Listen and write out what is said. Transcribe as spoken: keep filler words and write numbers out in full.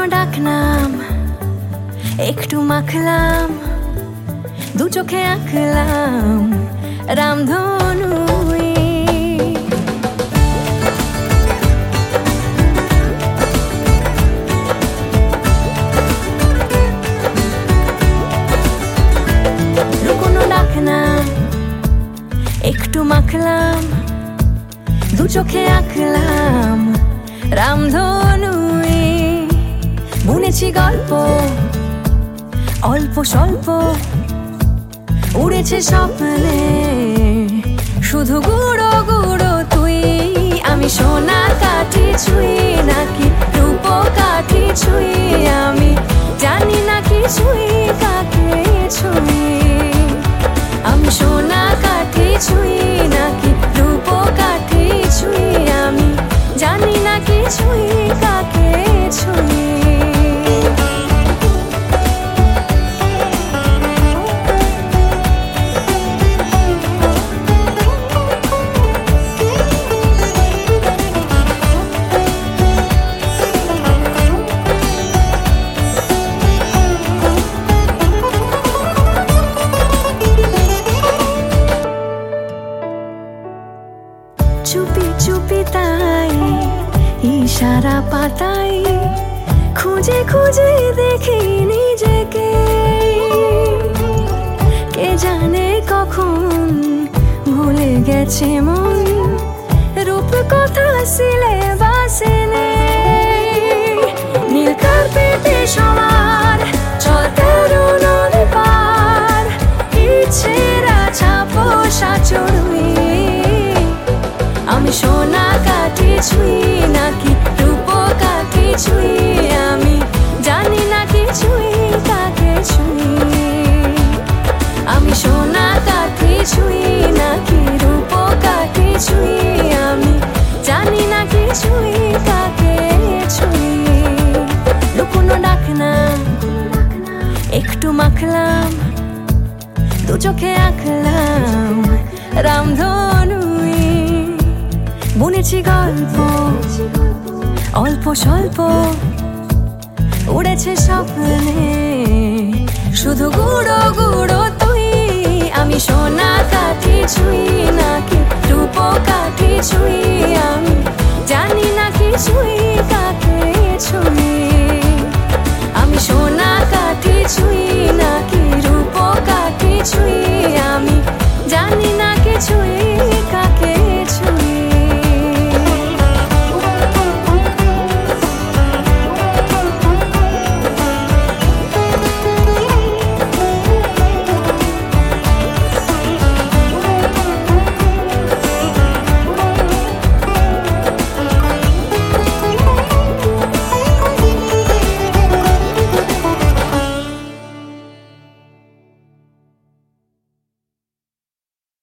লুকোনো ডাকনাম একটু মাখলাম, দু চোখে আঁকলাম রামধনু। লুকোনো ডাকনাম একটু মাখলাম, দু চোখে আঁকলাম রামধনু। বুনেছি গল্প অল্প স্বল্প, উড়েছে স্বপ্নে শুধু গুঁড়ো গুঁড়ো তুই। আমি সোনা কাঠি ছুঁই নাকি রূপ কাঠি ছুঁই, আমি জানি না কিছুই কাকে ছুঁই। আমি সোনা কাঠি ছুঁই নাকি রূপ কাঠি ছুঁই, আমি জানি না কিছুই কাকে ছুঁই। চুপি চুপি তাই ইশারা পাতাই, খুঁজে খুঁজে দেখি নিজেকে। কে জানে কখন ভুলে গেছে মন, রূপ কথা সিলেবাসে নেই। নীল কার্পেটে সবার চল তেরো নদী পার, ইচ্ছেরা ছাপো সাচড়ুই। আমি সোনা কাঠি ছুঁই নাকি রূপ কাঠি ছুঁই, আমি জানি না কিছুই কাকে ছুঁই। আমি সোনা কাঠি ছুঁই নাকি রূপ কাঠি ছুঁই, আমি জানি না কিছুই কাকে ছুঁই। লুকোনো ডাকনাম একটু মাখলাম, দু চোখে আঁকলাম রামধনু। বুনেছি গল্প অল্প স্বল্প, উড়েছে স্বপ্নে শুধু গুঁড়ো গুঁড়ো